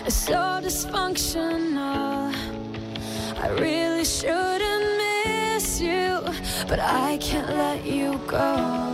is so dysfunctional. I really shouldn't miss you, but I can't let you go.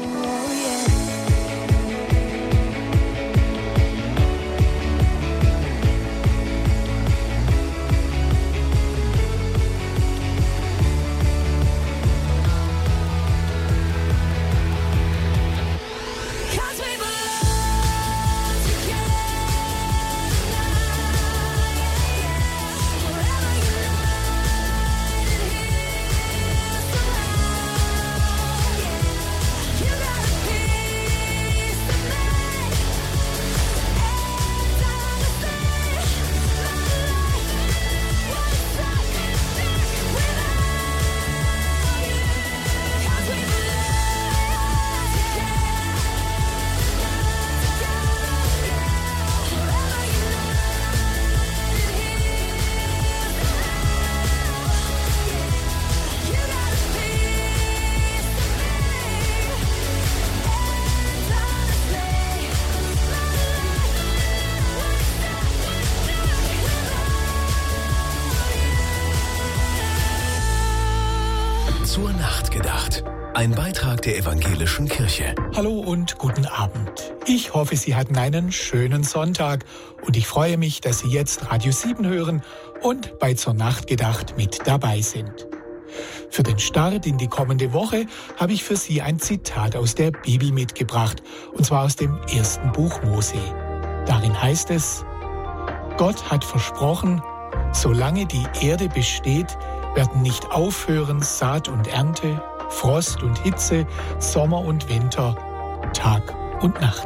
Zur Nacht gedacht. Ein Beitrag der Evangelischen Kirche. Hallo und guten Abend. Ich hoffe, Sie hatten einen schönen Sonntag und ich freue mich, dass Sie jetzt Radio 7 hören und bei Zur Nacht gedacht mit dabei sind. Für den Start in die kommende Woche habe ich für Sie ein Zitat aus der Bibel mitgebracht, und zwar aus dem 1. Buch Mose. Darin heißt es: Gott hat versprochen, solange die Erde besteht, werden nicht aufhören Saat und Ernte, Frost und Hitze, Sommer und Winter, Tag und Nacht.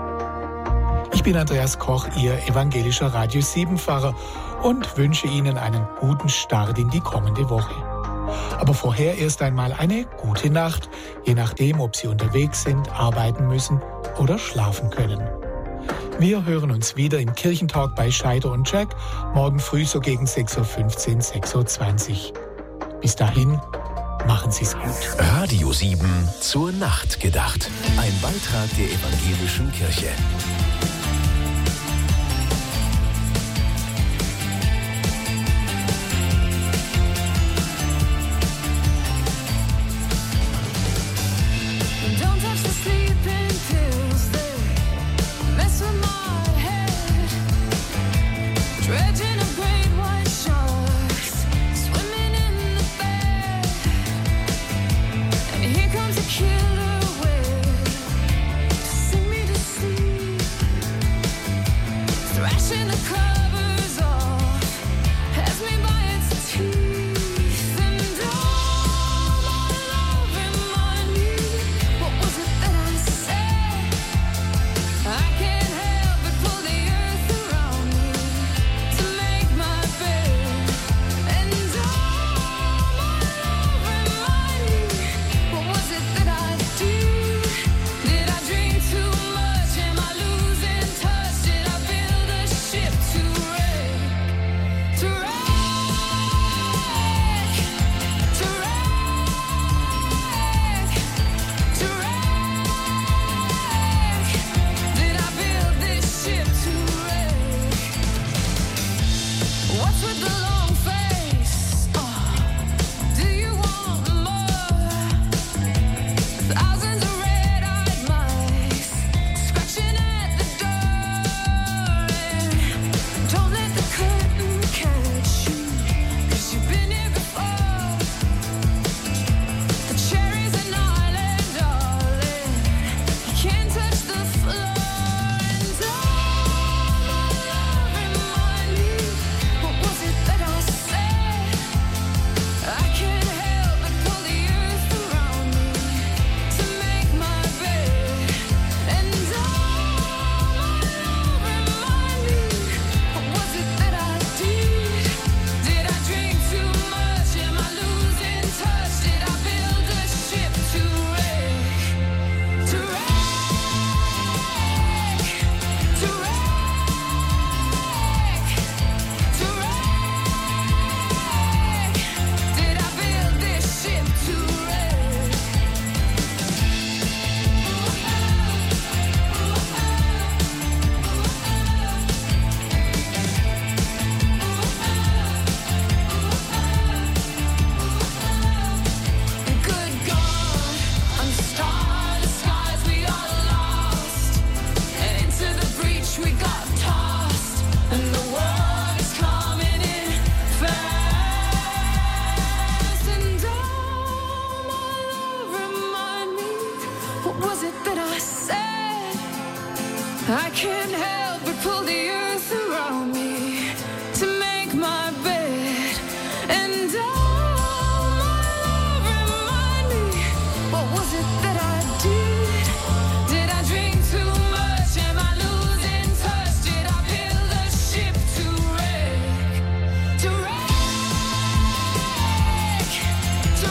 Ich bin Andreas Koch, Ihr evangelischer Radio 7-Pfarrer und wünsche Ihnen einen guten Start in die kommende Woche. Aber vorher erst einmal eine gute Nacht, je nachdem, ob Sie unterwegs sind, arbeiten müssen oder schlafen können. Wir hören uns wieder im Kirchentalk bei Scheider und Jack, morgen früh so gegen 6.15 Uhr, 6.20 Uhr. Bis dahin, machen Sie es gut. Radio 7 zur Nacht gedacht. Ein Beitrag der Evangelischen Kirche. To help but pull the earth around me to make my bed. And oh, my love, remind me, what was it that I did? Did I drink too much? Am I losing touch? Did I build a ship to wreck? To wreck? To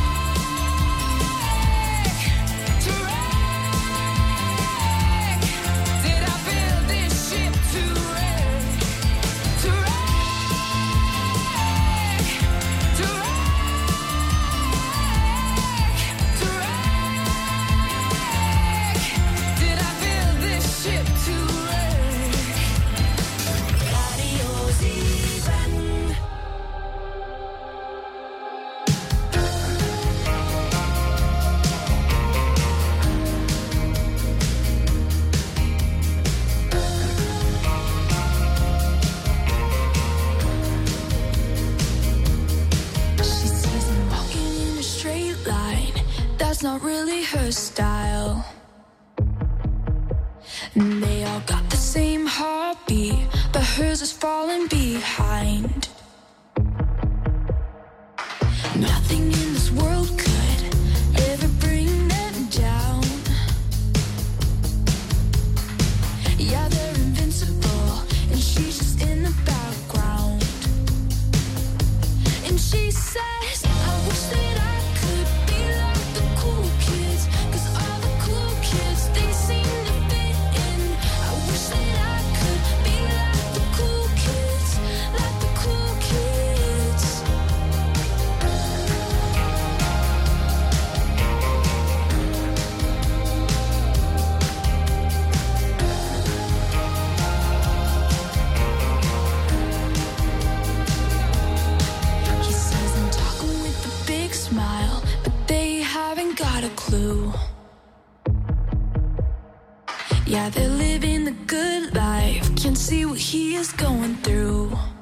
wreck? To wreck? Did I build this ship to wreck? To wreck? To wreck? To wreck? Did I build this ship to wreck? Radio 7. She sees him walking in a straight line. That's not really her style. And they all got the same heartbeat, but hers is falling behind. Nothing in this world could ever bring them down. Yeah, they're invincible, and she's just in the background. And she says, I wish that I could be like the cool kids, 'cause all the cool kids, they seem to fit in. I wish that I could be like the cool kids, like the cool kids. He says I'm talking with a big smile, but they haven't got a clue. Yeah, they're living the good life, can't see what he is going through.